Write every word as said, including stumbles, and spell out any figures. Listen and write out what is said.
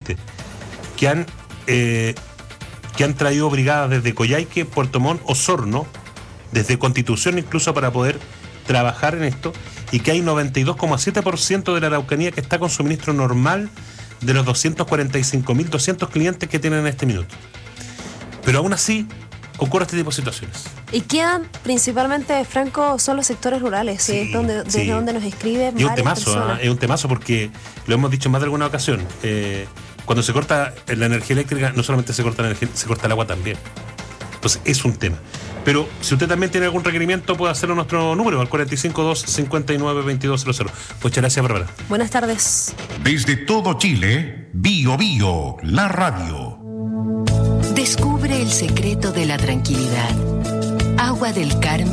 gente que han, eh, que han traído brigadas desde Coyhaique, Puerto Montt, Osorno, desde Constitución incluso, para poder trabajar en esto, y que hay noventa y dos coma siete por ciento de la Araucanía que está con suministro normal de los doscientos cuarenta y cinco mil doscientos clientes que tienen en este minuto. Pero aún así ocurre este tipo de situaciones. Y quedan principalmente, Franco, son los sectores rurales, sí, es donde, desde sí. donde nos escriben y varias un temazo, personas. ¿eh? Es un temazo porque lo hemos dicho en más de alguna ocasión. Eh, cuando se corta la energía eléctrica, no solamente se corta la energía, se corta el agua también. Entonces es un tema. Pero si usted también tiene algún requerimiento, puede hacerlo a nuestro número, al cuatro cinco dos, cinco nueve, veintidós cero cero. Muchas gracias, Bárbara. Buenas tardes. Desde todo Chile, Bio Bio, la radio. Descubre el secreto de la tranquilidad. Agua del Carmen.